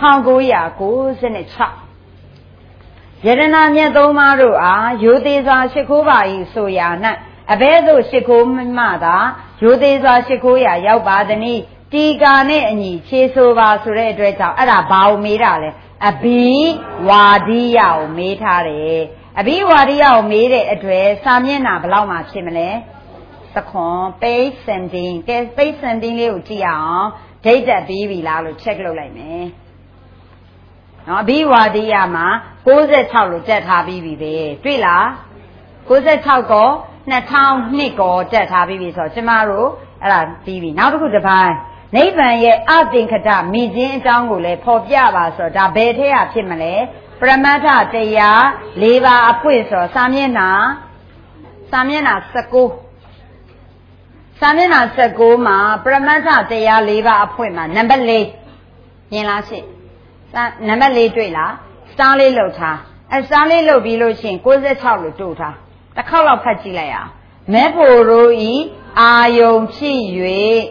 1996ယရနာမြတ်သုံးပါးတို့အားရိုသေစွာရှိခိုးပါ၏ဆိုရာ၌အဘဲသို့ရှိခိုးမှသာရိုသေစွာရှိခိုးရာရောက်ပါသည်နိတီကာနဲ့အညီခြေဆိုပါဆိုတဲ့အတွက်ကြောင့်အဲ့ဒါဘာကိုမေးတာလဲအဘိဝါဒိယကိုမေးထားတယ်အဘိဝါဒိယကိုမေးတဲ့အတွက်စာမျက်နှာဘယ်လောက်မှဖြစ်မလဲသခွန် page 17 ကဲ page 17လေးကိုကြည့်အောင်ဒိတ်တက်ပြီးပြီလားလို့ check လုပ်လိုက်မယ်နော်အဘိဝါဒိယမှာ66လို့တက်ထားပြီးပြီပဲတွေ့လား66ကော2002ကောတက်ထားပြီးပြီဆိုတော့ကျမတို့အဲ့ဒါပြီးပြီနောက်တစ်ခုတစ်ပိုင်းနိဗ္ဗာန်ရဲ့အသင်္ခတမိခြင်းအကြောင်းကိုလည်းဖော်ပြပါဆိုတော့ဒါဘယ်ထက်ဖြစ်မလဲပရမတ္ထတရား၄ပါးအဖွင့်ဆိုစာမျက်နှာ19စာမျက်နှာ19မှာပရမတ္ထတရား၄ပါးအဖွင့်မှာနံပါတ်4မြင်လားရှင့်နံပါတ်4တွေ့လားစတားလေးလှုပ်ထားအဲစတားလေးလှုပ်ပြီးလို့ရှိရင်66လို့တို့ထားတစ်ခေါက်လောက်ဖတ်ကြည့်လိုက်အောင်မဲဖို့တို့ဤအာယုံဖြစ်၍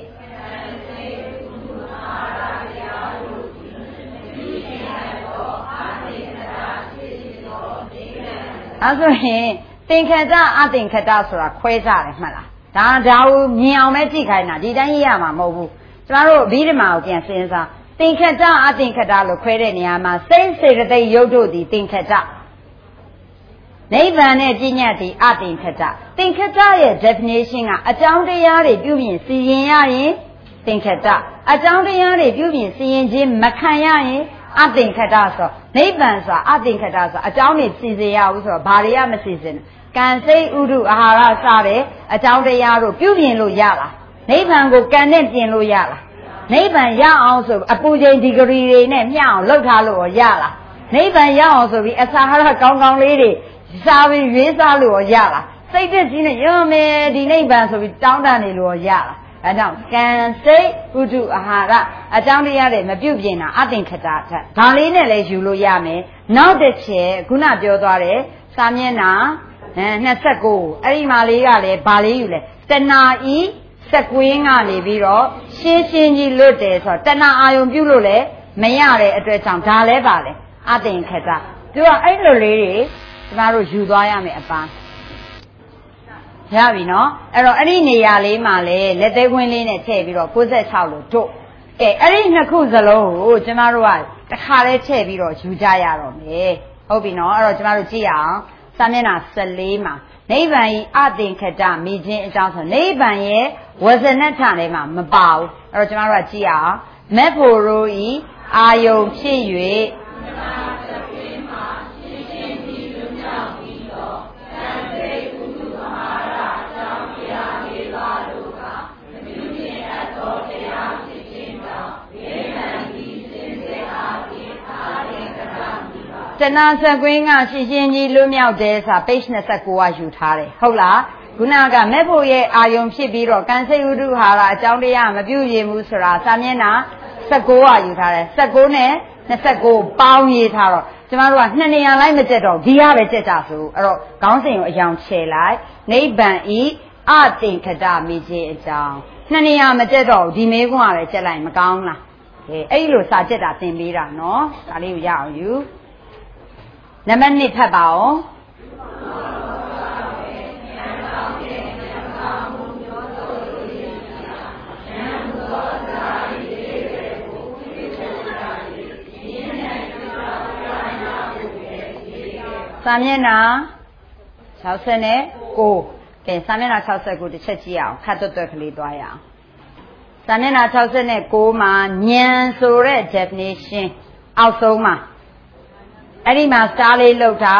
အဲ့ဆိုရင်သင်္ခတအသင်္ခတဆိုတာခွဲကြတယ်မှတ်လားဒါကိုမြင်အောင်ပဲကြည့်ခိုင်းတာဒီတိုင်းရေးရမှာမဟုတ်ဘူးကျမတို့ဘိဓမ္မာကိုပြန်စဉ်းစားသင်္ခတအသင်္ခတလို့ခွဲတဲ့နေရာမှာစိတ်စေတသိက်ရုပ်တို့သည်သင်္ခတနိဗ္ဗာန်နဲ့ပညာသည်အသင်္ခတသင်္ခတရဲ့ definition ကအကြောင်းတရားတွေပြုပြင်စီရင်ရရင်သင်္ခတအကြောင်းတရားတွေပြုပြင်စီရင်ခြင်းမခံရရင်အသင်္ခတဆိုနိဗ္ဗာန်ဆိုတာအသင်္ခတဆိုအကြောင်းတွေစီစဉ်ရဘူးဆိုတော့ဘာတွေကမစီစဉ်ကံစိတ်ဥဒုအာဟာရစတဲ့အကြောင်းတရားတို့ပြုပြင်လို့ရလားနိဗ္ဗာန်ကိုကံနဲ့ပြင်လို့ရလားနိဗ္ဗာန်ရအောင်ဆိုအပူချိန်ဒီဂရီတွေနဲ့မျှအောင်လှုပ်ထားလို့ရလားနိဗ္ဗာန်ရအောင်ဆိုပြီးအစာဟာရကောင်းကောင်းလေးတွေစားပြီးရွေးစားလို့ရလားစိတ်တက်ကြီးနဲ့ရောမယ်ဒီနိဗ္ဗာန်ဆိုပြီးတောင်းတနေလို့ရလားအဲကြောင့်ကံစိတ်ဥဒုအာဟာရအကြောင်းတရားတွေမပြုတ်ပြင်တာအသင်္ခတထက်ဒါလေးနဲ့လည်းယူလို့ရမယ်နောက်တစ်ချက်ခုနပြောသွားတယ်စာမျက်နှာ29အဲ့ဒီမှာလေးကလည်းဗာလေးယူလဲတဏှာဤစက်ကွင်းကနေပြီးတော့ရှင်းရှင်းကြီးလွတ်တယ်ဆိုတော့တဏှာအာယုံပြုလို့လည်းမရတဲ့အတွက်ကြောင့်ဒါလည်းပါလေအသင်္ခတသူကအဲ့လိုလေးတွေကျမတို့ယူသွားရမယ်အပန်းရပြီနော်အဲ့တော့အဲ့ဒီနေရာလေးမှာလေလက်သေးခွင်းလေးနဲ့ထည့်ပြီးတော့96လို့တို့ကဲအဲ့ဒီနှစ်ခုစလုံးကိုကျမတို့ကတစ်ခါလဲထည့်ပြီးတော့ယူကြရတော့မယ်ဟုတ်ပြီနော်အဲ့တော့ကျမတို့ကြည့်ရအောင်စာမျက်နှာ14မှာနိဗ္ဗာန်ဤအသင်္ခတမိခြင်းအကြောင်းဆိုနိဗ္ဗာန်ရဲ့ဝဇနထထဲမှာမပါဘူးအဲ့တော့ကျမတို့ကကြည့်ရအောင်မက်ဖို့ရိုဤအာယုံဖြစ်၍တဏှာစက်ကွင်းကရှင်းရှင်းကြီးလွတ်မြောက်တယ်ဆိုတာ page 29ကယူထားတယ်ဟုတ်လားခုနကမက်ဖို့ရဲ့အာယုံဖြစ်ပြီးတော့ကံစိတ်ဥဒုဟာရအကြောင်းတရားမပြုရင်ဘူးဆိုတာစာမျက်နှာ19ကယူထားတယ်19နဲ့29ပေါင်းရေးထားတော့ကျမတို့က2နေရာလိုက်မတက်တော့ဒီကပဲတက်ကြဆိုအဲ့တော့ခေါင်းစဉ်ကိုအယောင်ချယ်လိုက်နိဗ္ဗာန်ဤအသင်္ခတမိခြင်းအကြောင်း2နေရာမတက်တော့ဒီမေးခွန်းကပဲချက်လိုက်မကောင်းလားအဲ့လိုစာချက်တာသင်ပေးတာနော်ဒါလေးကိုရအောင်ယူနံပါတ်1ဖတ်ပါဦးစာမျက်နှာ69ကဲစာမျက်နှာ69တစ်ချက်ကြည့်အောင်ခတ်တွတ်တွတ်ကလေးသွားရအောင်စာမျက်နှာ69မှာဉာဏ်ဆိုတဲ့ definition အောက်ဆုံးမှာအဲ့ဒီမှာစတားလေးလောက်တာ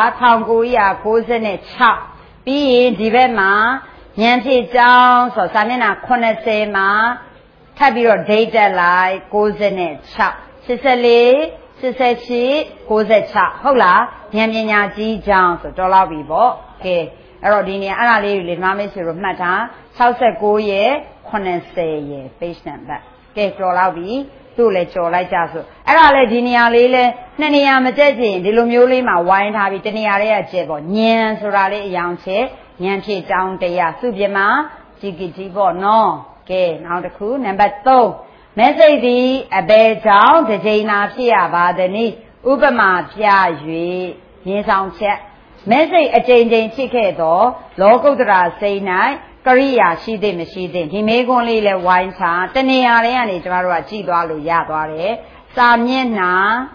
1996ပြီးရင်ဒီဘက်မှာဉာဏ်ဖြစ်ကြောင်းဆိုစာမျက်နှာ80မှာထပ်ပြီးတော့ date တက်လိုက်96 84 88 96ဟုတ်လားဉာဏ်ပညာကြီးကြောင်းဆိုတော်လောက်ပြီပေါ့ကဲအဲ့တော့ဒီနေရာအဲ့ဒါလေးတွေလေဒီမှာမေးဆိုတော့မှတ်ထား69ရဲ့80ရဲ့ page number ကဲတော်လောက်ပြီသူ့လည်းကြော်လိုက်ကြဆိုအဲ့ဒါလည်းဒီနေရာလေးလဲ2နေရာမကျက်ချင်ဒီလိုမျိုးလေးမှာဝိုင်းထားပြီးတနေရာလေးကကျက်ပေါ့ဉာဏ်ဆိုတာလေးအယောင်ချက်ဉာဏ်ဖြစ်ကြောင်းတရားစုပြမ GKT ပေါ့နော်ကဲနောက်တစ်ခုနံပါတ်3 မဲစိတ်သည်အဘယ်ကြောင့်တစ်ကြိမ်သာဖြစ်ရပါသနည်းဥပမာပြ၍မြင်ဆောင်ချက်မဲစိတ်အကြိမ်ကြိမ်ဖြစ်ခဲ့သောလောကုတ္တရာစိတ်၌ကရိယာရှိသည်မရှိသည်ဒီမေခွန်းလေးလဲဝိုင်းချတနေရာတွေကနေကျမတို့ကကြည့်သွားလို့ရသွားတယ်စာမျက်နှာ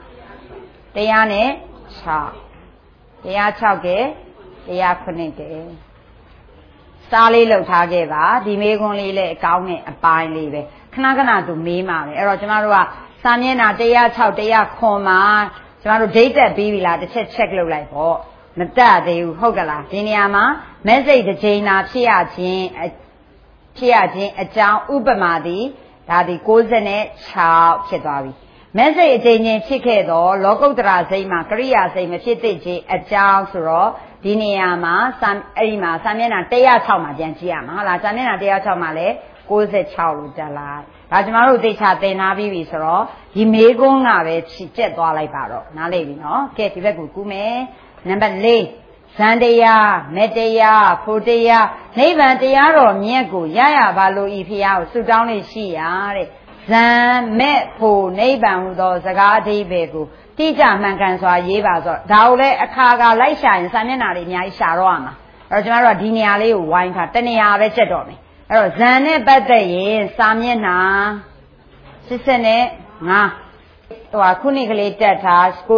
106 106ကဲ109ကဲစားလေးလှုပ်ထားခဲ့ပါဒီမေခွန်းလေးလဲအကောင်းနဲ့အပိုင်းလေးပဲခဏခဏသူမေးမှာပဲအဲ့တော့ကျမတို့ကစာမျက်နှာ106 109မှာကျမတို့ဒိတ်တက်ပြီးပြီလားတစ်ချက် check လုပ်လိုက်ပေါ့မတက်သေးဘူးဟုတ်ကလားဒီနေရာမှာမက်စိတ်တစ်ချိန်သာဖြစ်ရခြင်းအကြောင်းဥပမာသည်ဒါသည်96ဖြစ်သွားပြီမက်စိတ်အချိန်ချင်းဖြစ်ခဲ့တော့လောကုတ္တရာစိတ်မှာကရိယာစိတ်မဖြစ်သင့်ခြင်းအကြောင်းဆိုတော့ဒီနေရာမှာအဲ့ဒီမှာစာမျက်နှာ106မှာပြန်ကြည့်ရမှာဟုတ်လားစာမျက်နှာ106မှာလည်း96လို့တက်လိုက်ဒါကျမတို့သေချာသင်ထားပြီးပြီဆိုတော့ဒီမေးခွန်းကပဲကျက်သွားလိုက်ပါတော့နားလည်ပြီနော်ကဲဒီဘက်ကိုကူးမယ်နံပါတ်4ဇန်တရားမေတ္တရားဖို့တရားနိဗ္ဗာန်တရားတော်မြတ်ကိုရရပါလို့ဤဖျားကိုဆုတောင်းလေးရှိရတဲ့ဇန်မဲ့ဖို့နိဗ္ဗာန်ဟူသောစကားအဓိပ္ပာယ်ကိုတိကျမှန်ကန်စွာရေးပါဆိုဒါကိုလည်းအခါကလိုက်ရှာရင်စာမျက်နှာတွေအများကြီးရှာတော့ရမှာအဲ့တော့ကျွန်တော်တို့ကဒီနေရာလေးကိုဝိုင်းထားတနေရာပဲချက်တော့မယ်အဲ့တော့ဇန်နဲ့ပတ်သက်ရင်စာမျက်နှာ85ခုနှစ်ကလေးတက်ထား96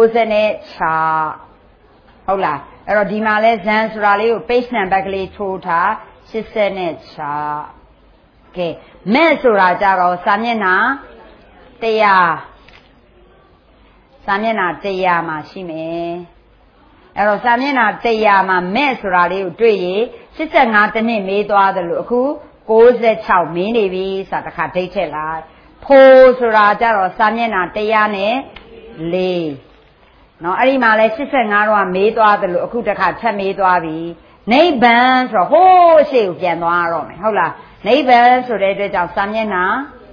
ဟုတ်လားအဲ့တော့ဒီမှာလဲဇန်ဆိုတာလေးကို page number ကလေးထိုးထား86ကဲမဲ့ဆိုတာကြတော့စာမျက်နှာ100စာမျက်နှာ100မှာရှိမယ်အဲ့တော့စာမျက်နှာ100မှာမဲ့ဆိုတာလေးကိုတွေ့ရင်85တနှစ်မေးသွားတယ်လို့အခု96မင်းနေပြီဆိုတာတစ်ခါဒိတ်ထက်လိုက်ဖိုးဆိုတာကြတော့စာမျက်နှာ100နဲ့4နော်အဲ့ဒီမှာလဲ85တော့မေးသွားတယ်လို့အခုတစ်ခါထပ်မေးသွားပြီနိဗ္ဗာန်ဆိုတော့ဟိုးအရှိကိုပြန်သွားရတော့မယ်ဟုတ်လားနိဗ္ဗာန်ဆိုတဲ့အတွက်ကြောင့်စာမျက်နှာ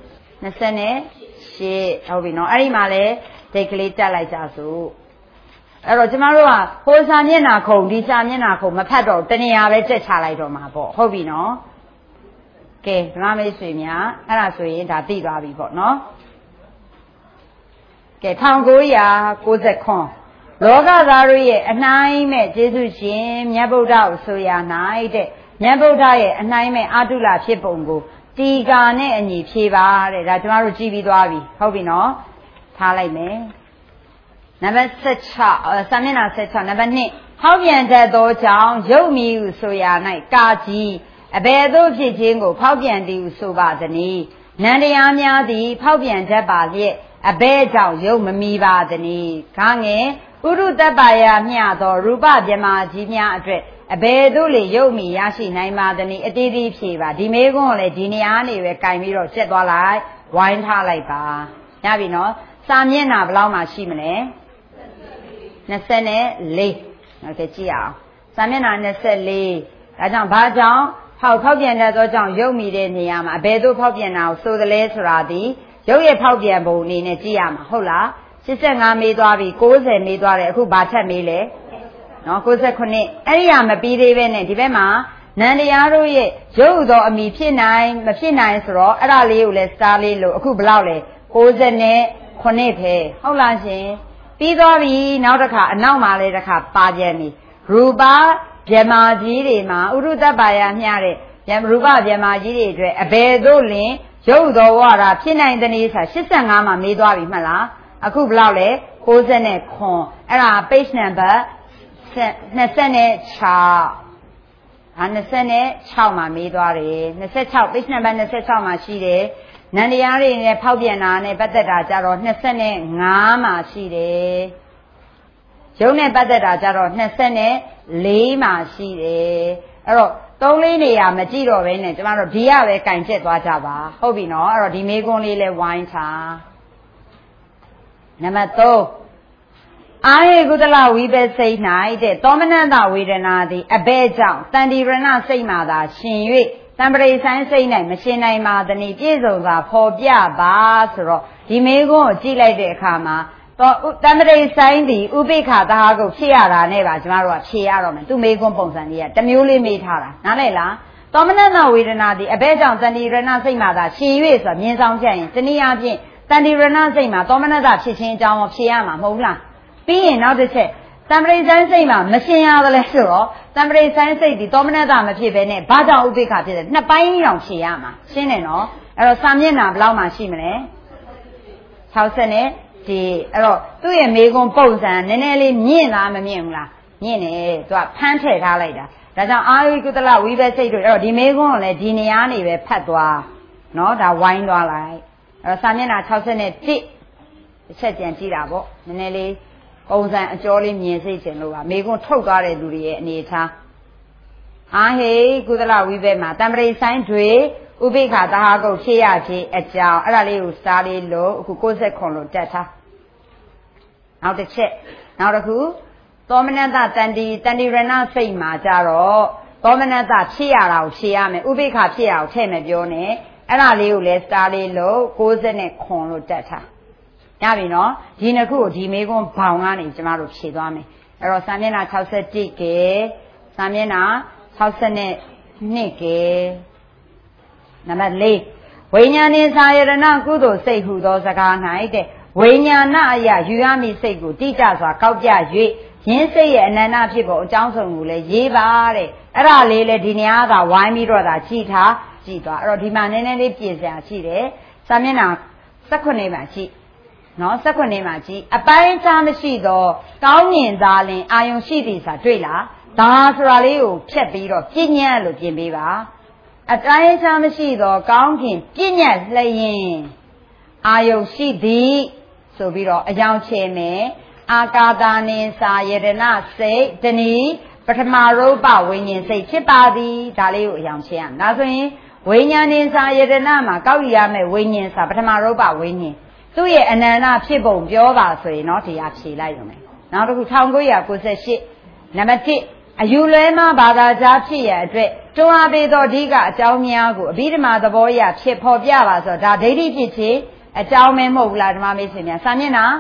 28ဟုတ်ပြီနော်အဲ့ဒီမှာလဲဒိတ်ကလေးတက်လိုက်ကြစို့အဲ့တော့ကျမတို့ကဟိုစာမျက်နှာခုံဒီစာမျက်နှာခုံမဖတ်တော့တနေရာပဲတက်ချလိုက်တော့မှာပေါ့ဟုတ်ပြီနော်ကဲဓမ္မမိတ်ဆွေများအဲ့ဒါဆိုရင်ဒါသိသွားပြီပေါ့နော်ကဲ1990လောကသားတို့ရဲ့အနှိုင်းမဲ့ကျေးဇူးရှင်မြတ်ဗုဒ္ဓကိုဆိုရ၌တဲ့မြတ်ဗုဒ္ဓရဲ့အနှိုင်းမဲ့အာတုလဖြစ်ပုံကိုတီကာနဲ့အညီဖြေပါတဲ့ဒါကျမတို့ကြည့်ပြီးသွားပြီဟုတ်ပြီနော်ထားလိုက်မယ်နံပါတ်16စာမျက်နှာ16နံပါတ်2ဟောက်ပြန်တတ်သောကြောင့်ရုပ်မီဟုဆိုရ၌ကာကြီးအဘယ်သို့ဖြစ်ခြင်းကိုဖောက်ပြန်သည်ဟုဆိုပါသနည်းနန္တရားများသည်ဖောက်ပြန်တတ်ပါလျက်အဘယ်ကြောင့်ရုပ်မမီပါသနည်းခါငယ်ဥရုတ္တပါယမျှသောရူပဗြဟ္မာကြီးများအတွက်အဘယ်သို့လေရုပ်မီရရှိနိုင်ပါသနည်းအတိအသီးဖြေပါဒီမေကွန်းကိုလည်းဒီနေရာနေပဲကင်ပြီးတော့ကျက်သွားလိုက်ဝိုင်းထားလိုက်ပါရပြီနော်စာမျက်နှာဘယ်လောက်မှရှိမလဲ24ဟုတ်ကဲ့ကြည့်အောင်စာမျက်နှာ24ဒါကြောင့်ဘာကြောင့်ဖောက်ပြန်တဲ့သောကြောင့်ရုပ်မိတဲ့နေရာမှာအဘယ်သို့ဖောက်ပြန်တာကိုဆိုသလဲဆိုတာဒီရုပ်ရဲ့ဖောက်ပြန်ပုံအနေနဲ့ကြည့်ရမှာဟုတ်လား85မေးသွားပြီ90မေးသွားတယ်အခုဘာထက်မေးလဲနော်69အဲ့ဒီဟာမပြီးသေးပဲနဲ့ဒီဘက်မှာနန္တရားတို့ရဲ့ရုပ်သောအမိဖြစ်နိုင်မဖြစ်နိုင်ဆိုတော့အဲ့ဒါလေးကိုလဲစတားလေးလို့အခုဘယ်လောက်လဲ69ပဲဟုတ်လားရှင်ပြီးသွားပြီနောက်တစ်ခါအနောက်မှာလဲတစ်ခါပါပြန်ပြီရူပဗြဟ္မာကြီးတွေမှာဥရုတ္တပါယမျှတဲ့ရူပဗြဟ္မာကြီးတွေအတွက်အဘယ်သို့လင်ရုပ်တော်ဝါဒဖြစ်နိုင်တဲ့နည်းဆို85မှာမေးသွားပြီမှတ်လားအခုဘယ်လောက်လဲ69အဲ့ဒါ page number 26မှာမေးသွားတယ်26 page number 26မှာရှိတယ်နန္တရားတွေနဲ့ဖောက်ပြန်တာနဲ့ပတ်သက်တာကြတော့25မှာရှိတယ်ရုပ်နဲ့ပတ်သက်တာကြတော့24မှာရှိတယ်အဲ့တော့3-4နေရာမကြည့်တော့ဘဲနဲ့ကျမတို့ဒီရပဲကင်ချက်သွားကြပါဟုတ်ပြီနော်အဲ့တော့ဒီမေးခွန်းလေးလဲဝိုင်းထားနံပါတ်3အာယေကုသလဝိပဿိ၌တဲ့သောမနတဝေဒနာသည်အဘဲကြောင့်တန်တိရဏစိတ်မှသာရှင်၍တံပရိဆိုင်စိတ်၌မရှင်နိုင်ပါသနည်းပြည့်စုံစွာဖော်ပြပါဆိုတော့ဒီမေးခွန်းကိုကြည့်လိုက်တဲ့အခါမှာတံပရိဆိုင်သည်ဥပိ္ပခသဟာကိုဖြစ်ရတာနဲ့ပါကျမတို့ကဖြေရတော့မယ်သူမေးခွန်းပုံစံလေးကတစ်မျိုးလေးမေးထားတာနားလည်လားသောမနတဝေဒနာသည်အဘဲကြောင့်တဏ္ဍိရဏစိတ်မှာသာရှည်၍ဆိုမြင်ဆောင်ချက်ရင်တနည်းအားဖြင့်တဏ္ဍိရဏစိတ်မှာသောမနတဖြစ်ခြင်းအကြောင်းကိုဖြေရမှာမဟုတ်လားပြီးရင်နောက်တစ်ချက်တံပရိဆိုင်စိတ်မှာမရှင်ရတယ်လဲဆိုတော့တံပရိဆိုင်စိတ်ဒီသောမနတမဖြစ်ဘဲနဲ့ဘာကြောင့်ဥပိ္ပခာဖြစ်တယ်နှစ်ပိုင်းအောင်ဖြေရမှာရှင်းတယ်နော်အဲ့တော့စာမျက်နှာဘယ်လောက်မှရှိမလဲ60နဲ့ဒီအဲ့တော့သူ့ရဲ့မေကွန်ပုံစံနည်းနည်းလေးမြင့်လားမမြင့်ဘူးလားမြင့်တယ်သူကဖမ်းထည့်ထားလိုက်တာဒါကြောင့်အာယုကုသလဝိဘစိတ်တို့အဲ့တော့ဒီမေကွန်ကိုလည်းဒီနေရာနေပဲဖတ်သွားနော်ဒါဝိုင်းသွားလိုက်အဲ့တော့စာမျက်နှာ60နဲ့1တစ်ချက်ကြံကြည့်တာပေါ့နည်းနည်းလေးပုံစံအကျော်လေးမြင်စိတ်ချင်လို့ပါမေကွန်ထုတ်သွားတဲ့လူတွေရဲ့အနေထားအာဟေကုသလဝိဘမှာတံပရိဆိုင်တွေဥပိ္ပခာသဟာကုတ်ဖြည့်ရခြင်းအကြောင်းအဲ့ဒါလေးကိုစားလေးလို့အခု69လို့တက်ထားနောက်တစ်ချက်နောက်တစ်ခုသောမနတတန္တိရဏစိတ်မှာကြတော့သောမနတဖြစ်ရတာကိုဖြည့်ရမယ်ဥပိ္ပခာဖြစ်ရအောင်ထည့်မယ်ပြောနေအဲ့ဒါလေးကိုလည်းစားလေးလို့69လို့တက်ထားရပြီနော်ဒီနှစ်ခုကိုဒီမေကွန်းဘောင်ကနေကျမတို့ဖြည့်သွားမယ်အဲ့တော့စာမျက်နှာ61ကဲစာမျက်နှာ62ကဲနံပါတ်4ဝိညာဉ်စာယရဏကုသိုလ်စိတ်ဟုသောစကား၌တဲ့ဝိညာဏအယယူရမည့်စိတ်ကိုတိကျစွာကောက်ပြ၍ယင်းစိတ်ရဲ့အနန္တဖြစ်ပုံအကြောင်းစုံကိုလည်းရေးပါတဲ့အဲ့ဒါလေးလည်းဒီနေရာကဝိုင်းပြီးတော့ဒါကြည်သွားအဲ့တော့ဒီမှာနည်းနည်းလေးပြင်စရာရှိတယ်စာမျက်နှာ18မှာကြည့်နော်18မှာကြည့်အပိုင်းခြားမရှိတော့ကောင်းမြင်သားလင်အာယုံရှိသည်ဆိုတာတွေ့လားဒါဆိုတာလေးကိုဖြတ်ပြီးတော့ပြဉ္ညာလို့ပြင်ပေးပါအတိုင်းခြားမရှိတော့ကောင်းခင်ပြဉ္ညာလျင်အာယုံရှိသည်ဆိုပြီးတော့အယောင်ချေမယ်အာကာသနိစာယတနာစိတ်တဏီပထမရုပ်ပဝိညာဉ်စိတ်ဖြစ်ပါသည်ဒါလေးကိုအယောင်ချေရမယ်ဒါဆိုရင်ဝိညာဉ်နိစာယတနာမှာကောက်ရမယ်ဝိညာဉ်စာပထမရုပ်ပဝိညာဉ်သူ့ရဲ့အနန္တဖြစ်ပုံပြောပါဆိုရင်တော့တရားဖြေလိုက်ရုံပဲနောက်တစ်ခု1998နံပါတ်1အယူလွဲမှဘာသာကြားဖြစ်ရအတွက်တွန်းအားပေးသောအဓိကအကြောင်းများကိုအဘိဓမ္မာသဘောအရဖြစ်ဖော်ပြပါဆိုတော့ဒါဒိဋ္ဌိဖြစ်ခြင်းအကြောင်းမဲမဟုတ်ဘူးလားဓမ္မမိတ်ဆွေများစာမျက်နှာ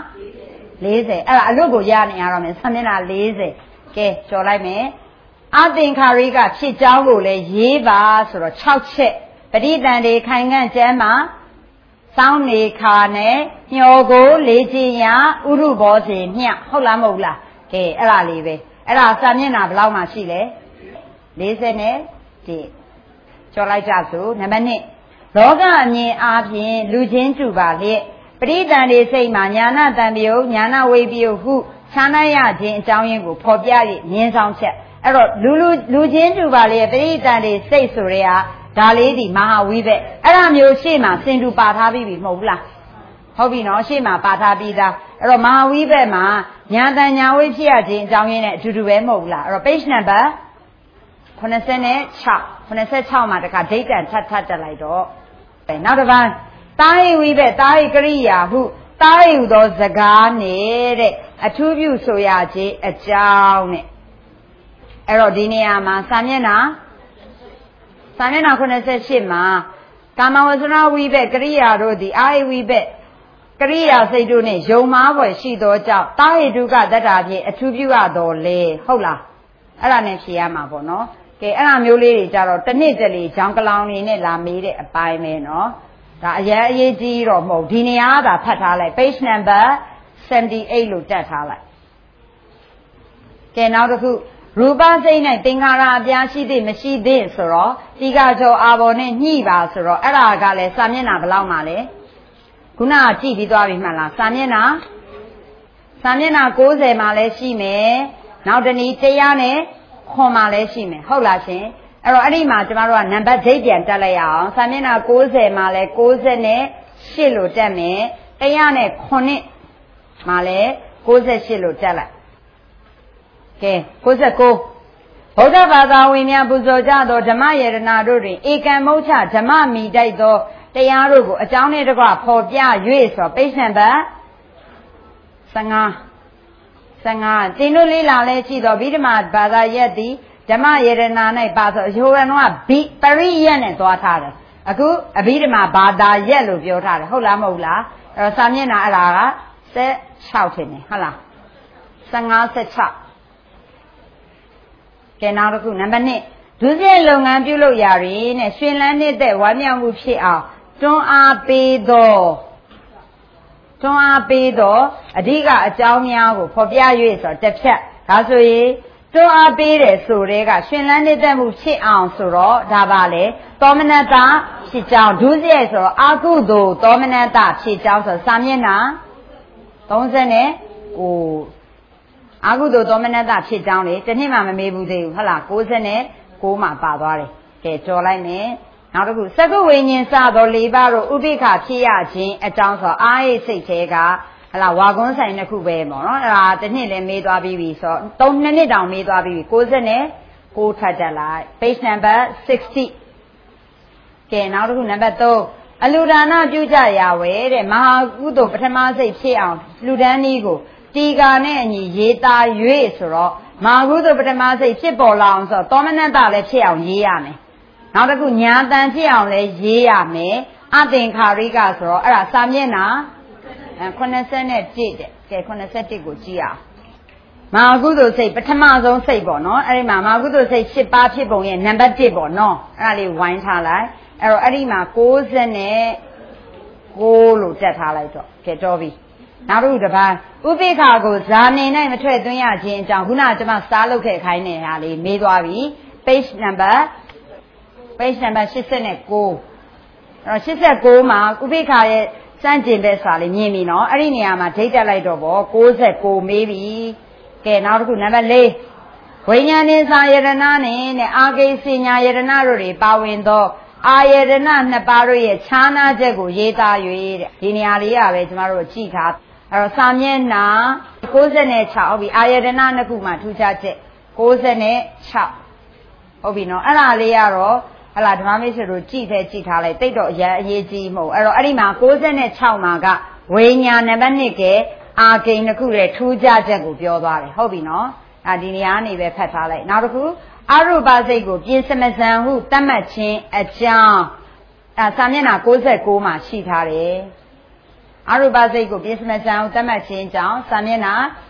40အဲ့ဒါအလွတ်ကိုရနေရတော့မယ်စာမျက်နှာ40ကဲကျော်လိုက်မယ်အသင်္ခါရိကဖြစ်ကြောင်းကိုလည်းရေးပါဆိုတော့6ချက်ပဋိသန္ဓေခိုင်ငံ့ကျမ်းမှာစောင်းနေခါနဲ့ညောကိုလေးချင်းရဥရုဘောစီမြဟုတ်လားမဟုတ်လားကဲအဲ့ဒါလေးပဲအဲ့ဒါစာမျက်နှာဘယ်လောက်မှရှိလဲ40နဲ့ဒီကျော်လိုက်ကြစို့နံပါတ်1လောကအမြင်အားဖြင့်လူချင်းတူပါလျက်ပဋိသန္ဓေစိတ်မှာညာနာတံပယုညာနာဝိပယုဟုခြားနိုင်ရခြင်းအကြောင်းရင်းကိုဖော်ပြ၍မြင်ဆောင်ချက်အဲ့တော့လူချင်းတူပါလျက်ပဋိသန္ဓေစိတ်ဆိုရဲဟာဒါလေးဒီမဟာဝိဘက်အဲ့ဒါမျိုးရှေ့မှာစင်တူပါထားပြီးပြီမဟုတ်ဘူးလားဟုတ်ပြီနော်ရှေ့မှာပါထားပြီးသားအဲ့တော့မဟာဝိဘက်မှာညာတန်ညာဝိဖြစ်ရခြင်းအကြောင်းရင်းနဲ့အတူတူပဲမဟုတ်ဘူးလားအဲ့တော့ page number 86မှာတခါဒိဋ္ဌံထပ်တက်လိုက်တော့နောက်တစ်ပိုင်းတာဟိဝိဘက်တာဟိကရိယာဟုတာဟိဟူသောစကားနဲ့တဲ့အထူးပြုဆိုရခြင်းအကြောင်းနဲ့အဲ့တော့ဒီနေရာမှာစာမျက်နှာ88မှာကာမဝဇ္ဇနာဝိဘက်ကရိယာတို့သည်အာဟိဝိဘက်ကရိယာစိတ်တို့နှင့်ယုံမားဖွယ်ရှိသောကြောင့်တာဟိတုကတတ္တာဖြင့်အထူးပြုရတော်လေဟုတ်လားအဲ့ဒါနဲ့ဖြေရမှာပေါ့နော်ကဲအဲ့ဒါမျိုးလေးတွေကြတော့တစ်နှစ်တလေဂျောင်းကလောင်နေနဲ့လာမေးတဲ့အပိုင်းပဲနော်ဒါအရေးကြီးတော့မဟုတ်ဒီနေရာကသာဖတ်ထားလိုက် page number 78လို့တက်ထားလိုက်ကဲနောက်တစ်ခုရူပစိတ်နဲ့သင်္ခါရအပြားရှိသည်မရှိသည်ဆိုတော့တိကကျော်အာဘော်နဲ့ညှိပါဆိုတော့အဲ့ဒါကလည်းစာမျက်နှာဘယ်လောက်မှလဲခုနကကြည့်ပြီးသွားပြီမှလားစာမျက်နှာ90မှာလည်းရှိမယ်နောက်တနည်း100နဲ့ခွန်မှာလည်းရှိမယ်ဟုတ်လားရှင်အဲ့တော့အဲ့ဒီမှာကျမတို့ကနံပါတ်ဒိတ်ပြန်တက်လိုက်ရအောင်စာမျက်နှာ90မှာလည်း98လို့တက်မယ်100နဲ့ခွန်နဲ့မှာလည်း98လို့တက်လိုက်ကဲ69ဗုဒ္ဓဘာသာဝင်များပူဇော်ကြသောဓမ္မယရဏတို့တွင်ဧကံမုဋ္ဌဓမ္မမိတိုက်သောတရားတို့ကိုအကြောင်းနဲ့တကွဖော်ပြ၍ဆိုပိဋကံဘတ်15သင်တို့လေးလာလဲရှိသောဗိဓမာဘာသာရက်သည်ဓမ္မယရဏ၌ပါဆိုဟိုကတော့ပရိယက်နဲ့သွားထားတယ်အခုအဗိဓမာဘာသာရက်လို့ပြောထားတယ်ဟုတ်လားမဟုတ်လားအဲ့တော့စာမျက်နှာအဲ့ဒါက16ထင်တယ်ဟုတ်လား15 16ကဲနောက်တစ်ခုနံပါတ်1 ဒုစရိုက်လုပ်ငန်းပြုလုပ်ရာတွင်နဲ့ရှင်လန်းတဲ့ဝမ်းမြောက်မှုဖြစ်အောင်တွန်းအားပေးသောအဓိကအကြောင်းများကိုဖော်ပြ၍ဆိုတော့တစ်ဖြတ်ဒါဆိုရင်တွန်းအားပေးတယ်ဆိုတဲ့ကရှင်လန်းတဲ့မှုဖြစ်အောင်ဆိုတော့ဒါပါလေသောမနတဖြစ်ကြောင်းဒုစရိုက်ဆိုတော့အာကုသိုလ်သောမနတဖြစ်ကြောင်းဆိုစာမျက်နှာ39အာကုသိုလ်သောမနတဖြစ်ကြောင်းလေတစ်နှစ်မှမမေးဘူးသေးဘူးဟုတ်လား69မှာပါသွားတယ်ကဲကြော်လိုက်မယ်နောက်တစ်ခုစကုဝိညာဉ်စသော၄ပါးတို့ဥပိ္ပခဖြစ်ရခြင်းအကြောင်းဆိုအာဟိစိတ်သေးကဟလာဝါကွန်းဆိုင်တစ်ခုပဲပေါ့နော်အဲ့ဒါတစ်နှစ်လည်းမေးသွားပြီးပြီဆိုတော့2နှစ်တောင်မေးသွားပြီးပြီ69ထပ်တက်လိုက် page number 60ကဲနောက်တစ်ခုနံပါတ်3အလူဒါနပြုကြရဝဲတဲ့မဟာကုသိုလ်ပထမစိတ်ဖြစ်အောင်လူဒန်းနည်းကိုတီကာနဲ့အညီရေးသား၍ဆိုတော့မဟာကုသိုလ်ပထမစိတ်ဖြစ်ပေါ်လာအောင်ဆိုတော့သောမနတလည်းဖြစ်အောင်ရေးရမယ်နောက်တစ်ခုညာတန်ဖြစ်အောင်လည်းရေးရမယ်အသင်္ခါရိကဆိုတော့အဲ့ဒါစာမျက်နှာ81တဲ့ကဲ81ကိုကြည့်အောင်မဟာကုသိုလ်စိတ်ပထမဆုံးစိတ်ပေါ့နော်အဲ့ဒီမှာမဟာကုသိုလ်စိတ်10ပါးဖြစ်ပုံရဲ့နံပါတ်1ပေါ့နော်အဲ့ဒါလေးဝိုင်းထားလိုက်အဲ့တော့အဲ့ဒီမှာ69လို့တက်ထားလိုက်တော့ကဲတော်ပြီနောက်တစ်ခုတစ်ပါးဥပိ္ပခကိုဇာနေ၌မထွက်သွင်းရခြင်းအကြောင်းခုနကကျွန်မစားလုပ်ခဲ့ခိုင်းနေတာလေးမေးသွားပြီ page number 89အဲ့တော့89မှာဥပိ္ပခရဲ့စန့်ကျင်ဘက်စာလေးမြင်ပြီနော်အဲ့ဒီနေရာမှာဒိတ်တက်လိုက်တော့ဗော69မေးပြီကဲနောက်တစ်ခုနံပါတ်4ဝိညာဉ်ဉ္စာယရဏနဲ့အာဂိစညာယရဏတို့တွေပါဝင်သောအာယတနာနှစ်ပါးတို့ရဲ့ခြားနာချက်ကိုရေးသား၍တဲ့ဒီနေရာလေးကပဲကျမတို့ကြည့်ထားအဲ့တော့စာမျက်နှာ66ဟုတ်ပြီအာယတနာနှစ်ခုမှထူးခြားချက်66ဟုတ်ပြီနော်အဲ့ဒါလေးကတော့ဟလာဓမ္မမိတ်ဆွေတို့ကြည့်ထားလိုက်တိတ်တော့အရေးကြီးမဟုတ်အဲ့တော့အဲ့ဒီမှာ66မှာကဝိညာဉ်နံပါတ်1ကအာဂိန်နှစ်ခုရဲ့ထူးခြားချက်ကိုပြောသွားတယ်ဟုတ်ပြီနော်ဒီနေရာကနေပဲဖတ်ထားလိုက်နောက်တစ်ခုအရုပစိတ်ကိုပြင်စမစံဟုတတ်မှတ်ခြင်းအကြောင်းစာမျက်နှာ69မှာရှိထားတယ်အရုပစိတ်ကိုပြင်စမစံဟုတတ်မှတ်ခြင်းအကြောင်းစာမျက်နှာ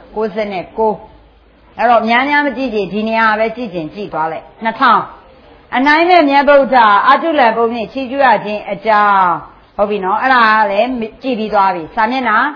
69အဲ့တော့များမကြည့်ကြည့်ဒီနေရာပဲကြည့်သွားလိုက်2000အနိုင်မဲ့မြတ်ဗုဒ္ဓအတုလပုံဖြင့်ချီးကျူးရခြင်းအကြောင်းဟုတ်ပြီနော်အဲ့ဒါလည်းကြည့်ပြီးသွားပြီစာမျက်နှာ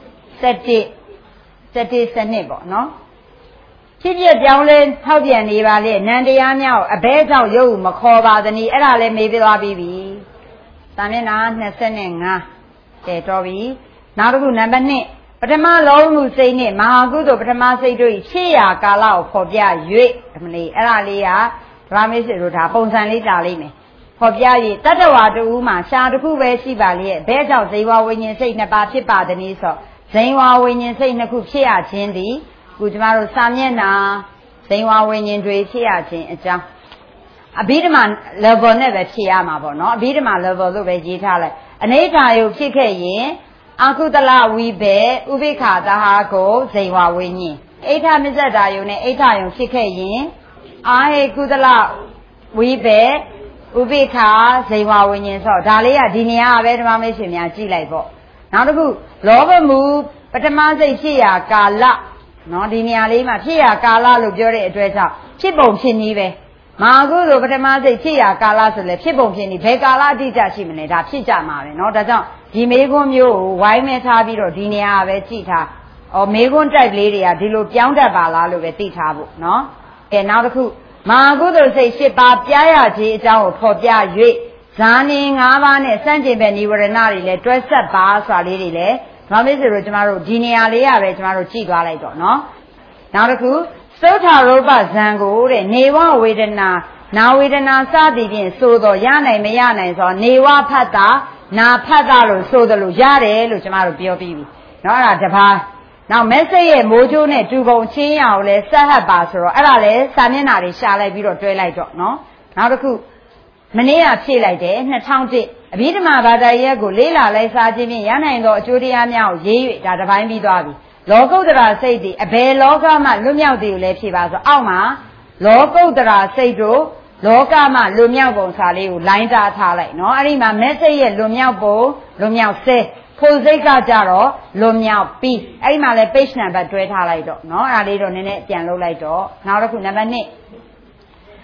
7စနစ်ပေါ့နော်ဖြစ်ပြပြောင်းလဲထောက်ပြန်နေပါလေနန္တရားများအဘဲကြောင့်ရုပ်မခေါ်ပါသနည်းအဲ့ဒါလည်းမေးပြသွားပြီးပြီစာမျက်နှာ25ကဲတော်ပြီနောက်တစ်ခုနံပါတ်2ပထမလုံးမှုစိတ်နဲ့မဟာကုသိုလ်ပထမစိတ်တို့ရှေ့ရာကာလကိုဖော်ပြ၍မလေးအဲ့ဒါလေးကဗရာမေစေတို့ဒါပုံစံလေးတာလိမ့်မယ်ဖော်ပြ၍တတ္တဝါတူမှာရှားတစ်ခုပဲရှိပါလေဘဲကြောင့်ဇိဝဝိညာဉ်စိတ်2ပါးဖြစ်ပါသနည်းဆိုဇိဝဝိညာဉ်စိတ်2ခုဖြစ်ရခြင်းသည်ခုကျမတို့စာမျက်နှာဇိဝဝိညာဉ်တွေဖြစ်ရခြင်းအကြောင်းအဘိဓမ္မာ level နဲ့ပဲဖြစ်ရမှာပေါ့နော်အဘိဓမ္မာ level လို့ပဲရေးထားလိုက်အနိဋ္ဌာယုဖြစ်ခဲ့ရင်အာကုတလဝိဘေဥပိ္ပခသဟာကိုဇိဝဝိညာဉ်အိဋ္ဌမစ္ဆတာယုနဲ့အိဋ္ဌယုဖြစ်ခဲ့ရင်အာဟေကုတလဝိဘေဥပိ္ပခဇိဝဝိညာဉ်ဆိုဒါလေးကဒီနေရာပဲဓမ္မမိတ်ဆွေများကြည့်လိုက်ပေါ့နောက်တစ်ခုလောဘမူပထမစိတ်ဖြစ်ရာကာလနော်ဒီနေရာလေးမှာဖြစ်ရာကာလလို့ပြောတဲ့အတွက်ကြောင့်ဖြစ်ပုံဖြစ်နည်းပဲမဟာကုသိုလ်ပထမစိတ်ဖြစ်ရာကာလဆိုလဲဖြစ်ပုံဖြစ်နည်းဘယ်ကာလအတိအကျရှိမလဲဒါဖြစ်ကြမှာပဲနော်ဒါကြောင့်ဒီမေခွန်းမျိုးကိုဝိုင်းမဲထားပြီးတော့ဒီနေရာပဲကြည့်ထားမေခွန်းတိုက်လေးတွေကဒီလိုပြောင်းတတ်ပါလားလို့ပဲသိထားဖို့နော်ကဲနောက်တစ်ခုမဟာကုသိုလ်စိတ်၈ပါးပြားရခြင်းအကြောင်းကိုဖော်ပြ၍ဇာနေ၅ပါးနဲ့စန့်ကျင်ဘက်និဝရဏတွေလည်းတွဲဆက်ပါဆိုတာလေးတွေလည်းဘာမေးဆိုတော့ကျမတို့ဒီနေရာလေးရပဲကျမတို့ကြည့်သွားလိုက်တော့နော်နောက်တစ်ခုသုထရုပဇံကိုတဲ့နေဝဝေဒနာနာဝေဒနာစသည်ဖြင့်ဆိုတော့ရနိုင်မရနိုင်ဆိုတော့နေဝဖတ်တာနာဖတ်တာလို့ဆိုတယ်လို့ရတယ်လို့ကျမတို့ပြောပြီးပြီနော်အဲ့ဒါတပါးနောက်မက်ဆေ့ရဲ့မိုးချိုးနဲ့တူပုံချင်းရအောင်လဲဆက်ဟပ်ပါဆိုတော့အဲ့ဒါလဲစာမျက်နှာတွေရှာလိုက်ပြီးတော့တွဲလိုက်တော့နော်နောက်တစ်ခုမနေ့ကဖြည့်လိုက်တယ်2001အဘိဓမ္မာဘာသာရပ်ကိုလေးလာလိုက်စားခြင်းဖြင့်ရနိုင်သောအကျိုးတရားများကိုရေး၍ဒါတစ်ပိုင်းပြီးသွားပြီလောကုတ္တရာစိတ်သည်အဘယ်လောကမှလွတ်မြောက်သည်ကိုလည်းဖြေပါဆိုအောက်မှာလောကုတ္တရာစိတ်တို့လောကမှလွတ်မြောက်ပုံစာလေးကိုလိုင်းတာထားလိုက်နော်အဲ့ဒီမှာမက်ဆေ့ရဲ့လွတ်မြောက်ပုံလွတ်မြောက်စေဖို့စိတ်ကကြတော့လွတ်မြောက်ပြီးအဲ့ဒီမှာလဲ page number တွဲထားလိုက်တော့နော်အဲ့ဒါလေးတော့နည်းနည်းပြန်လုပ်လိုက်တော့နောက်တစ်ခုနံပါတ်1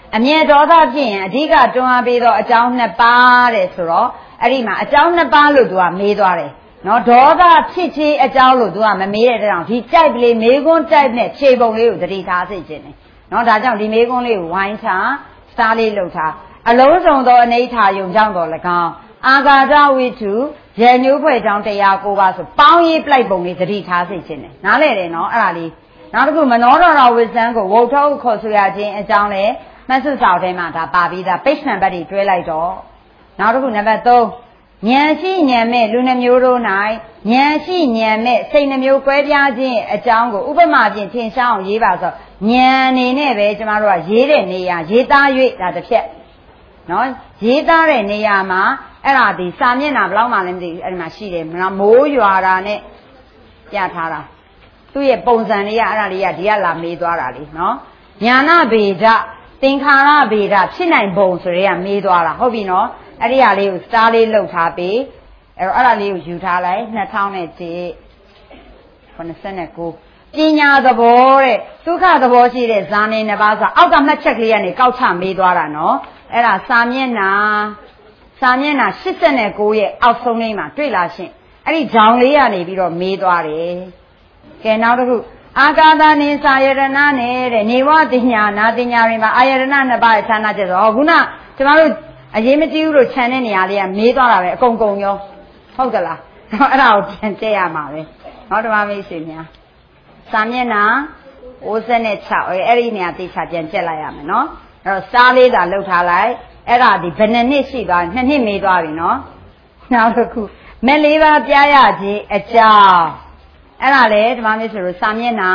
အမြဲဒေါသဖြစ်ရင်အဓိကတွန်းအားပေးသောအကြောင်း2ပါးတဲ့ဆိုတော့အဲ့ဒီမှာအကြောင်း2ပါးလို့သူကမေးသွားတယ်နော်ဒေါသဖြစ်ခြင်းအကြောင်းလို့သူကမမေးတဲ့တောင်ဒီကြိုက်ကလေးမေးခွန်းတိုက်နဲ့ခြေပုံလေးကိုသတိထားစေခြင်းတယ်နော်ဒါကြောင့်ဒီမေးခွန်းလေးကိုဝိုင်းထားစတားလေးလှုပ်ထားအလုံးစုံသောအနိဋ္ဌာယုံကြောင့်တော်၎င်းအာဂါဒဝိတုရညိုးဖွဲ့ကြောင်းတရား9ပါးဆိုပေါင်းရေးပလိုက်ပုံလေးသတိထားစေခြင်းတယ်နားလည်တယ်နော်အဲ့ဒါလေးနောက်တစ်ခုမနောဒရဝိဇ္ဇံကိုဝုတ်ထုတ်ခေါ်ဆိုရခြင်းအကြောင်းလဲမှတ်စုစာအုပ်ထဲမှာဒါပါပြီးသားပိဋကံဘတ်တွေတွဲလိုက်တော့နောက်တစ်ခုနံပါတ်3ဉာဏ်ရှိဉာဏ်မဲ့လူနှမျိုးတို့၌ဉာဏ်ရှိဉာဏ်မဲ့စိတ်နှမျိုးကွဲပြားခြင်းအကြောင်းကိုဥပမာဖြင့်ထင်ရှားအောင်ရေးပါဆိုဉာဏ်အနေနဲ့ပဲကျမတို့ကရေးတဲ့နေရာရေးသား၍ဒါတစ်ဖြက်နော်ရေးသားတဲ့နေရာမှာအဲ့ဒါဒီစာမျက်နှာဘယ်လောက်မှလည်းမသိဘူးအဲ့ဒီမှာရှိတယ်မိုးရွာတာနဲ့ပြထားတာသူ့ရဲ့ပုံစံလေးကအဲ့ဒါလေးကဒီကလာမေးသွားတာလေနော်ညာနာဗေဒသင်္ခါရဗေဒဖြစ်နိုင်ပုံဆိုရဲကမေးသွားတာဟုတ်ပြီနော်အဲ့ဒီဟာလေးကိုစတားလေးလှုပ်ထားပြီးအဲ့ဒါလေးကိုယူထားလိုက်2089ပညာသဘောတဲ့ဒုက္ခသဘောရှိတဲ့ဇာနေ2ပါးဆိုအောက်ကမှတ်ချက်ကလေးကနေကောက်ချမေးသွားတာနော်အဲ့ဒါစာမျက်နှာ89ရဲ့အောက်ဆုံးလေးမှာတွေ့လားရှင်အဲ့ဒီဂျောင်လေးကနေပြီးတော့မေးသွားတယ်ကဲနောက်တစ်ခုအာကာသနိစာယရဏနဲ့တဲ့နေဝတိညာနာတိညာတွေမှာအာယရဏ2ပါးဌာနကျတော့ခုနကျမတို့အရေးမကြီးဘူးလို့ခြံတဲ့နေရာလေးကမေးသွားတာပဲအကုန်ကုန်ရောဟုတ်ကလားအဲ့ဒါကိုပြန်ကြည့်ရမှာပဲနောက်တစ်ပါးမေးရှင်များစာမျက်နှာ96အဲ့ဒီနေရာသိချပြန်ကြည့်လိုက်ရမယ်နော်အဲ့တော့စားလေးသာလှုပ်ထားလိုက်အဲ့ဒါဒီဘယ်နှစ်ရှိသွား2နှစ်မေးသွားပြီနော်နောက်တစ်ခုမဲ့4ပါးပြရခြင်းအကြောင်းအဲ့ဒါလေဒီမှာမျိုးဆိုလို့စာမျက်နှာ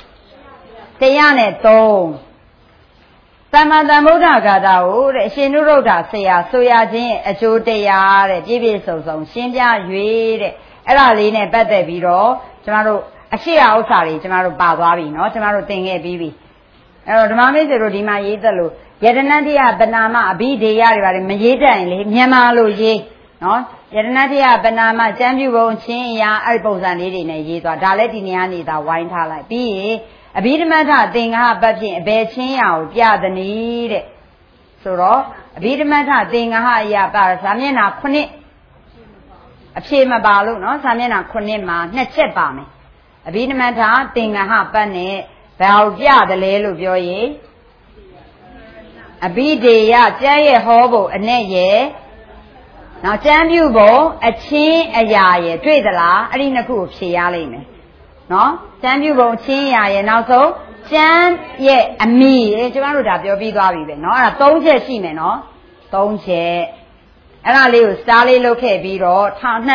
103သမ္မာသမ္ဗုဒ္ဓဂါထာကိုတဲ့အရှင်နုရုဒ္ဓဆရာဆိုရခြင်းအကျိုးတရားတဲ့ပြည့်ပြည့်စုံစုံရှင်းပြ၍တဲ့အဲ့ဒါလေးနဲ့ပတ်သက်ပြီးတော့ကျမတို့အရှိရာဥစ္စာတွေကျမတို့ပါသွားပြီเนาะကျမတို့သင်ခဲ့ပြီးပြီအဲ့တော့ဓမ္မမိတ်ဆွေတို့ဒီမှာရေးသက်လို့ယတနတ္တိယပဏာမအဘိဓေယတွေပါတယ်မရေးတတ်ရင်လေမြန်မာလိုရေးเนาะယတနတ္တိယပဏာမကျမ်းပြုပုံချင်းအရာအဲ့ပုံစံလေးတွေနဲ့ရေးသွားဒါလည်းဒီနေရာနေတာဝိုင်းထားလိုက်ပြီးရင်အဘိဓမ္မထသင်္ဃဟပတ်ဖြင့်အဘယ်ချင်းရာကိုပြသနည်းတဲ့ဆိုတော့အဘိဓမ္မထသင်္ဃဟအရာပါစာမျက်နှာ9အဖြေမပါလို့เนาะစာမျက်နှာ9မှာ2ချက်ပါမယ်အဘိဓမ္မထသင်္ဃဟပတ်နဲ့ဘယ်အောင်ပြတယ်လဲလို့ပြောရင်အဘိဓေယကျမ်းရဲ့ဟောဖို့အနဲ့ရဲ့နောက်ကျမ်းပြုပုံအချင်းအရာရဲ့တွေ့သလားအဲ့ဒီနှစ်ခုကိုဖြေရလိမ့်မယ်နော်ကျမ်းပြုပုံချင်းရာရဲ့နောက်ဆုံးကျမ်းရဲ့အမိကျမတို့ဒါပြောပြီးသွားပြီပဲเนาะအဲ့ဒါ3ချက်ရှိမယ်เนาะ3ချက်အဲ့ဒါလေးကိုစတားလေးလုပ်ခဲ့ပြီးတော့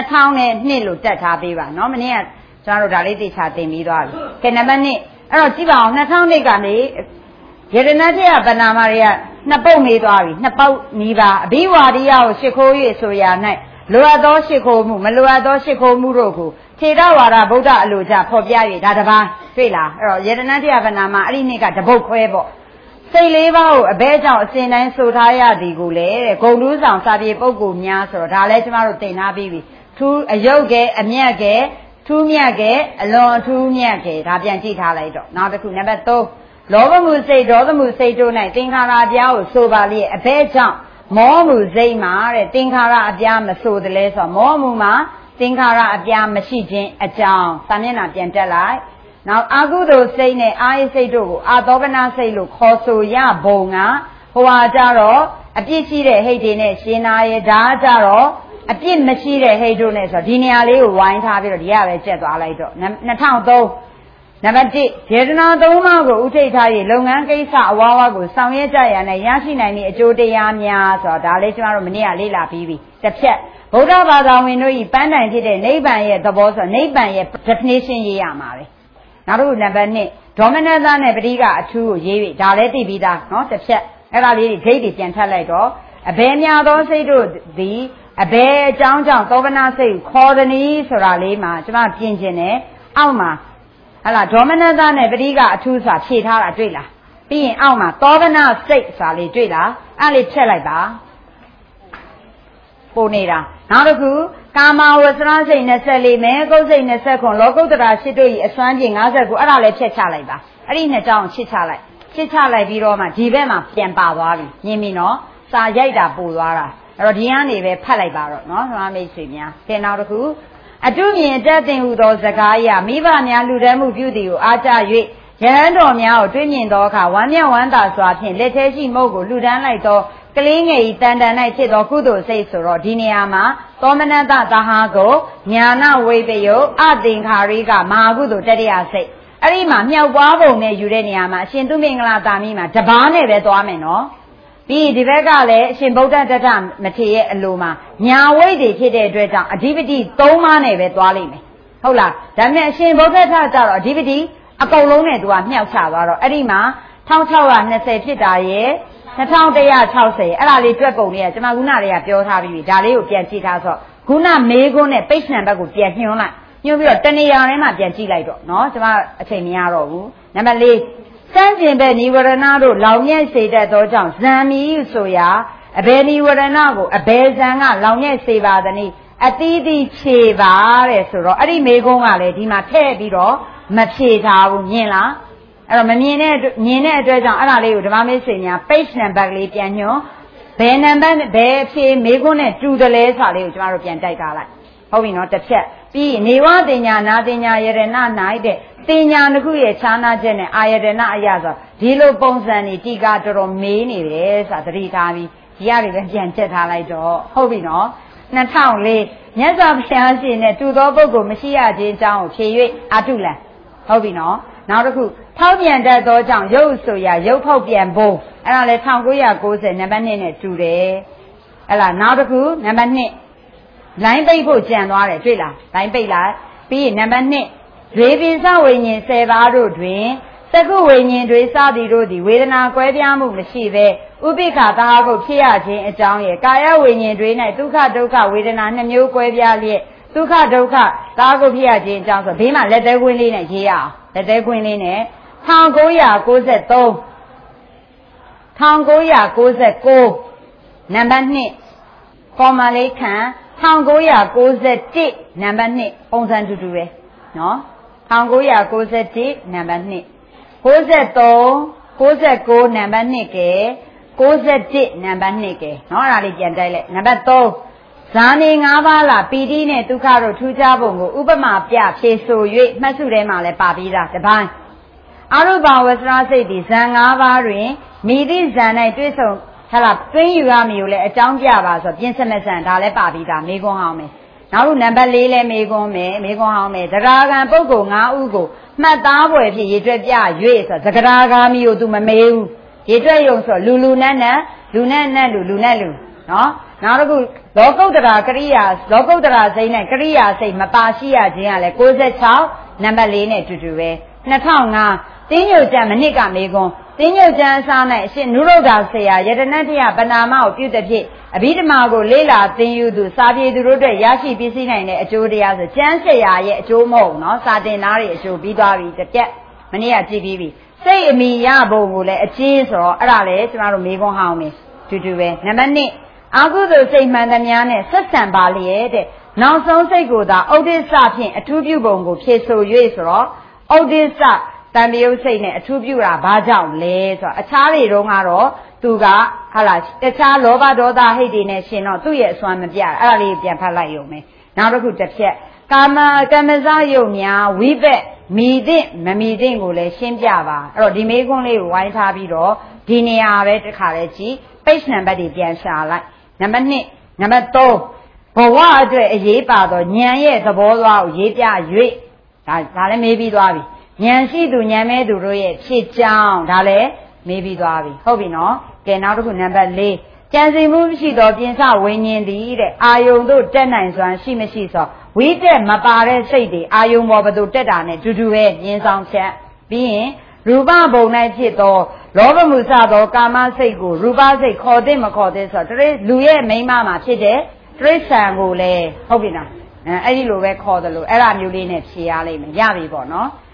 2002လို့တက်ထားပေးပါเนาะမနေ့ကကျမတို့ဒါလေးသိချာသင်ပြီးသွားပြီကဲနံပါတ်1အဲ့တော့ကြည့်ပါအောင်2002ကနေယတနာတိယပဏာမတွေက2ပုတ်နေသွားပြီ2ပုတ်နီးပါအဘိဝါဒိယကိုရှ िख ိုး၍ဆိုရ၌လိုအပ်သောရှ िख ိုးမှုမလိုအပ်သောရှ िख ိုးမှုတို့ကိုထေရဝါဒဗုဒ္ဓအလိုကြဖော်ပြ၍ဒါတပါးတွေ့လားအဲ့တော့ယတနာတိယပဏာမအဲ့ဒီနေ့ကတပုတ်ခွဲပေါ့စိတ်4ပါးကိုအဘဲကြောင့်အစဉ်တိုင်းဆိုထားရသည်ကိုလေတဲ့ဂုံတူးဆောင်စာပြေပုဂ္ဂိုလ်များဆိုတော့ဒါလည်းကျမတို့သင်ထားပြီးပြီထူးအယုတ်ကဲအမြတ်ကဲထူးမြတ်ကဲအလွန်အထူးမြတ်ကဲဒါပြန်ကြည့်ထားလိုက်တော့နောက်တစ်ခုနံပါတ်3လောဘမှုစိတ်ဒေါသမှုစိတ်တို့၌သင်္ခါရအပြားကိုဆိုပါလေအဘဲကြောင့်မောမှုစိတ်မှာတဲ့သင်္ခါရအပြားမဆိုတယ်လဲဆိုတော့မောမှုမှာသင်္ခါရအပြားမရှိခြင်းအကြောင်းစာမျက်နှာပြန်တက်လိုက်နောက်အာဟုသောစိတ်နဲ့အာယစိတ်တို့ကိုအာသောပနာစိတ်လို့ခေါ်ဆိုရပုံကဟိုဟာကြတော့အပြစ်ရှိတဲ့ဟိတ်တွေနဲ့ရှင်နာရဲ့ဒါကြတော့အပြစ်မရှိတဲ့ဟိတ်တို့နဲ့ဆိုတော့ဒီနေရာလေးကိုဝိုင်းထားပြီးတော့ဒီကပဲကျက်သွားလိုက်တော့2003နံပါတ်1ယေတနာ3ပါးကိုဥထိတ်ထား၍လုပ်ငန်းကိစ္စအဝါဝါကိုဆောင်ရွက်ကြရတဲ့ရရှိနိုင်တဲ့အကျိုးတရားများဆိုတော့ဒါလေးကျမတို့မနေ့ကလေ့လာပြီးပြီတစ်ဖြတ်ဗုဒ္ဓဘာသာဝင်တို့ဤပန်းတိုင်ဖြစ်တဲ့နိဗ္ဗာန်ရဲ့သဘောဆိုနိဗ္ဗာန်ရဲ့ definition ရေးရမှာပဲနောက်တစ်ခုနံပါတ်2ဒေါမနတနဲ့ပဋိကအထူးကိုရေး၍ဒါလည်းသိပြီးသားเนาะတစ်ဖြတ်အဲ့ဒါလေးတွေဂိတ်တွေပြန်ထပ်လိုက်တော့အဘယ်များသောစိတ်တို့သည်အဘယ်အကြောင်းကြောင့်သောဗနာစိတ်ခေါ်သည်နည်းဆိုတာလေးမှာကျမပြင်ခြင်းနဲ့အောက်မှာဟလာဒေါမနတနဲ့ပဋိကအထူးဆိုတာဖြေထားတာတွေ့လားပြီးရင်အောက်မှာသောဗနာစိတ်ဆိုတာလေးတွေ့လားအဲ့လေးထည့်လိုက်ပါပို့နေတာနောက်တစ်ခုကာမဝဆရာစိတ်24မဲကုတ်စိတ်29လောကုတ္တရာ8တို့ဤအစွမ်းကျင်59အဲ့ဒါလည်းဖြတ်ချလိုက်ပါအဲ့ဒီနှစ်ကြောင်းချစ်ချလိုက်ချစ်ချလိုက်ပြီးတော့မှဒီဘက်မှာပြန်ပါသွားပြီမြင်ပြီနော်စာရိုက်တာပို့သွားတာအဲ့တော့ဒီကနေပဲဖတ်လိုက်ပါတော့နော်ဓမ္မမိတ်ဆွေများကဲနောက်တစ်ခုအတုမြင်တတ်တင်ဟူသောစကားအရမိဘများလူတန်းမှုပြုသည်ကိုအားကြ၍ယဟန်တော်များကိုတွေးမြင်သောအခါဝမ်းမြောက်ဝမ်းသာစွာဖြင့်လက်ထဲရှိမုတ်ကိုလူတန်းလိုက်သောကလေးငယ်ဤတန်တန်၌ဖြစ်သောကုသိုလ်စိတ်ဆိုတော့ဒီနေရာမှာသောမနတသဟာကိုညာနာဝိပယုအသင်္ခါရိကမဟာကုသိုလ်တတိယစိတ်အဲ့ဒီမှာမြောက်ပွားပုံနဲ့ယူတဲ့နေရာမှာအရှင်သူမင်္ဂလာတာမီးမှာတပားနဲ့ပဲသွားမယ်နော်ပြီးဒီဘက်ကလည်းအရှင်ဗုဒ္ဓတတမထေရရဲ့အလိုမှာညာဝိတ်တွေဖြစ်တဲ့အတွက်ကြောင့်အဓိပတိ3ပါးနဲ့ပဲသွားလိမ့်မယ်ဟုတ်လားဒါပေမဲ့အရှင်ဗုဒ္ဓထကြတော့အဓိပတိအကုန်လုံးနဲ့သူကမြောက်ချသွားတော့အဲ့ဒီမှာ1620ဖြစ်တာရဲ့2160အဲ့ဒါလေးတွက်ပုံလေးကကျွန်မခုနတွေကပြောထားပြီးပြီဒါလေးကိုပြန်ကြည့်ထားဆိုခုနမေးခွန်းနဲ့ပိတ်နံဘက်ကိုပြန်ညွှန်းလိုက်ညွှန်းပြီးတော့တဏှာထဲမှာပြန်ကြည့်လိုက်တော့เนาะကျွန်မအချိန်မရတော့ဘူးနံပါတ်4စံကျင်ဘက်နိဝရဏတို့လောင်မြဲစေတတ်သောကြောင့်ဇံမီဆိုရာအဘယ်နိဝရဏကိုအဘယ်ဇံကလောင်မြဲစေပါသနည်းအတိတိဖြေပါတဲ့ဆိုတော့အဲ့ဒီမေးခွန်းကလည်းဒီမှာထည့်ပြီးတော့မဖြေထားဘူးမြင်လားအဲ့တော့မမြင်တဲ့မြင်တဲ့အတွက်ကြောင့်အဲ့ဒါလေးကိုဓမ္မမိတ်ဆွေများ page number ကလေးပြန်ညွှန်းဘယ်နံပါတ်ဘယ်ဖြေမေးခွန်းနဲ့တူတယ်လဲဆိုတာလေးကိုကျွန်တော်တို့ပြန်တိုက်ထားလိုက်ဟုတ်ပြီနော်တစ်ဖြတ်ပြီးနေဝတင်ညာနာတင်ညာယရဏ၌တဲ့တင်ညာတစ်ခုရဲ့ခြားနာချက်နဲ့အာယတနာအရာဆိုဒီလိုပုံစံနေတိကတော်တော်မေးနေတယ်ဆိုတာသတိထားပြီးဒီရတွေပဲပြန်ချက်ထားလိုက်တော့ဟုတ်ပြီနော်2004မြတ်စွာဘုရားရှင်နဲ့တူသောပုဂ္ဂိုလ်မရှိရခြင်းအကြောင်းကိုဖြေ၍အတုလံဟုတ်ပြီနော်နောက်တစ်ခုဖောက်ပြန်တတ်သောကြောင့်ရုပ်ဆိုရရုပ်ဖောက်ပြန်ဖို့အဲ့ဒါလေ1990နံပါတ်2နဲ့တူတယ်အဲ့လားနောက်တစ်ခုနံပါတ်2လိုင်းပိတ်ဖို့ကြံသွားတယ်တွေ့လားလိုင်းပိတ်လိုက်ပြီးရင်နံပါတ်2ဒွေပိစဝိညာဉ်10ပါးတို့တွင်သက္ကုဝိညာဉ်တွေစသည်တို့သည်ဝေဒနာကွဲပြားမှုမရှိဘဲဥပိ္ပခာသာဟုဖြစ်ရခြင်းအကြောင်းရဲ့ကာယဝိညာဉ်တွေ၌ဒုက္ခဒုက္ခဝေဒနာ2မျိုးကွဲပြားလျက်ဒုက္ခဒုက္ခသာဟုဖြစ်ရခြင်းအကြောင်းဆိုဘေးမှာလက်သေးခွင်းလေးနဲ့ရေးရအောင်လက်သေးခွင်းလေးနဲ့1993နံပါတ်2ကော်မလေးခန့်1991နံပါတ်2ပုံစံတူတူပဲနော်1991နံပါတ်2 93 99နံပါတ်2ကဲ91နံပါတ်2ကဲနော်အဲ့ဒါလေးပြန်တိုက်လိုက်နံပါတ်3ဇာနေ5ပါးလားပီတိနဲ့ဒုက္ခတို့ထူးခြားပုံကိုဥပမာပြဖြေဆို၍မှတ်စုထဲမှာလည်းပါပြီးသားတစ်ပိုင်းအရုပဝဆရာစိတ်ဒီဇံ5ပါးတွင်မိသည့်ဇံ၌တွေ့ဆုံဟဲ့လားတွင်းယူရမည်ကိုလည်းအကြောင်းပြပါဆိုပြင်စမဆန်ဒါလည်းပါပြီးသားမေခွန်းဟောင်းမယ်နောက်နံပါတ်4လည်းမေခွန်းမယ်မေခွန်းဟောင်းမယ်သရဂံပုဂ္ဂိုလ်5ဦးကိုမှတ်သားပွဲဖြစ်ရေတွက်ပြ၍ဆိုသကရာဂါမီကို तू မမေးဘူးရေတွက်ရုံဆိုလူနတ်နတ်လူနော်နောက်တစ်ခုလောကုတ္တရာကရိယာလောကုတ္တရာစိတ်နဲ့ကရိယာစိတ်မပါရှိရခြင်းကလည်း66နံပါတ်4နဲ့တူတူပဲ2005တင်းညိုကျမ်းမနစ်ကမေကွန်းတင်းညိုကျမ်းအစား၌အရှင်နုရုဒ္ဓဆရာယတနတ္ထယပဏာမကိုပြုသဖြင့်အဘိဓမ္မာကိုလေ့လာသင်ယူသူစာပြေသူတို့အတွက်ရရှိပစ္စည်းနိုင်တဲ့အကျိုးတရားဆိုကျမ်းဆရာရဲ့အကျိုးမဟုတ်ဘူးနော်စာတင်သားတွေအကျိုးပြီးသွားပြီတစ်ပြက်မနေ့ကကြည့်ပြီးပြီစိတ်အမိရပုံကိုလည်းအကျေးဆိုတော့အဲ့ဒါလည်းကျွန်တော်တို့မေကွန်းဟောင်းမယ်တူတူပဲနံပါတ်2အာဟုသို့စိတ်မှန်သမျှနဲ့ဆက်ဆံပါလျက်တဲ့နောက်ဆုံးစိတ်ကိုသာဩဒိစ္စဖြင့်အထူးပြုပုံကိုဖြည့်ဆို၍ဆိုတော့ဩဒိစ္စတန်မြုပ်စိတ်နဲ့အထူးပြုတာဘာကြောင့်လဲဆိုတော့အခြားတွေတုန်းကတော့သူကဟာလားတခြားလောဘဒေါသဟိတ်တွေနဲ့ရှင်တော့သူ့ရဲ့အစွမ်းမပြအဲ့ဒါလေးပြန်ဖတ်လိုက်ရုံပဲနောက်တစ်ခုတစ်ဖြတ်ကာမကမ္မဇယုတ်များဝိဘက်မိသင့်မမိသင့်ကိုလည်းရှင်းပြပါအဲ့တော့ဒီမေးခွန်းလေးကိုဝိုင်းထားပြီးတော့ဒီနေရာပဲတစ်ခါလဲကြည့် page number တွေပြန်ရှာလိုက်နံပါတ်2နံပါတ်3ဘဝအတွက်အရေးပါသောဉာဏ်ရဲ့သဘောသွားကိုရေးပြ၍ဒါလည်းမေးပြီးသွားပြီဉာဏ်ရှိသူဉာဏ်မဲ့သူတို့ရဲ့ဖြစ်ကြောင်းဒါလည်းမေးပြီးသွားပြီဟုတ်ပြီနော်ကဲနောက်တစ်ခုနံပါတ်4ကြံစီမှုမရှိသောပြင်စဝိညာဉ်သည်တဲ့အာယုံတို့တက်နိုင်စွမ်းရှိမရှိဆိုဝိတက်မပါတဲ့စိတ်တွေအာယုံပေါ်ဘသူတက်တာနဲ့တူတူပဲမြင်ဆောင်ချက်ပြီးရင်ရူပဘုံ၌ဖြစ်သောလောဘမှုစသောကာမစိတ်ကိုရူပစိတ်ခေါ်တဲ့မခေါ်တဲ့ဆိုတော့လူရဲ့မိန်းမမှာဖြစ်တဲ့တိရစ္ဆာန်ကိုလည်းဟုတ်ပြီလားအဲ့ဒီလိုပဲခေါ်တယ်လို့အဲ့ဒါမျိုးလေးနဲ့ဖြေရလိမ့်မယ်ရပြီပေါ့နော်